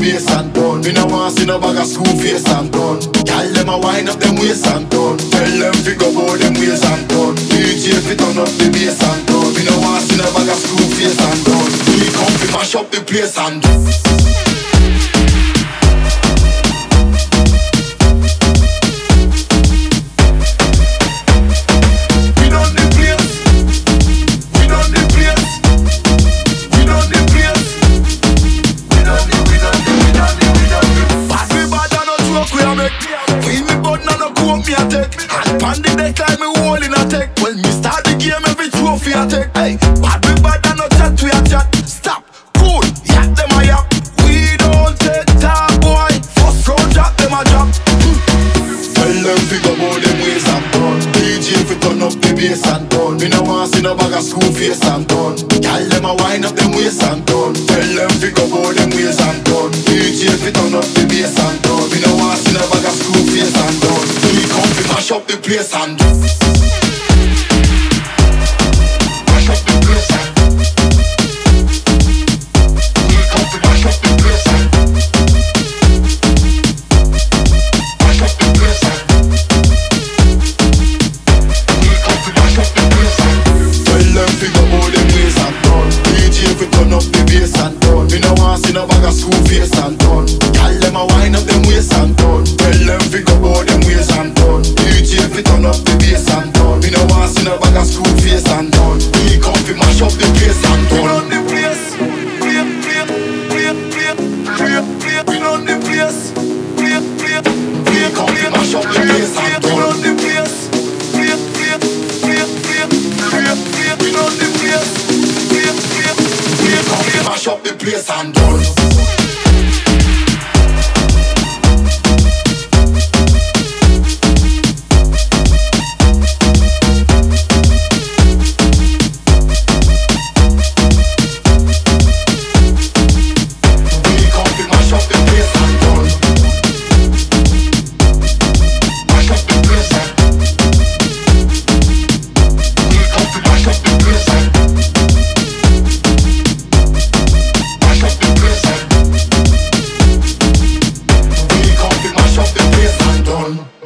place and done. Me no want see no bag of school face and done. Gyal dem a wind up them waist and done. Tell them fi go bout them ways and done. DJ fi turn up the bass and done. Me no want see no bag of school face and done. We come fi mash up the place and done. And pan the deck like me hole in a tech. When me start the game, every trophy I take. Hey, bad we bad and no chat we a chat. Stop, cool, yak them a yak. We don't take time, boy. First round drop them a drop. Tell them fi go bout them ways and done. DJ fi turn up the bass and done. Me no want see no bag of school face and done. Gyal dem a wind up them waist and done. Tell them fi go bout them ways and done. DJ fi turn up the bass and done. Me no want see no bag of school face and done. We come fi mash up the place and mash up the place and we come fi mash up the place and mash up the place and we come fi mash up the place and tell them fi go bout them ways and done. DJ fi turn up the bass and done. Me no want see no bag of school face and done. Gyal dem a wind up them waist and done. Tell them fi go bout them ways and done. DJ fi turn up the bass and done. Me no want see no bag of school face and done. We come fi mash up the place and done. We run the place, play, play, play, play, play, play. We run the place, play, play, We come fi mash up the place and we done. run the place, play, play, play, play, play, play. We run the place, play, play. We come fi mash up the place and done. Done.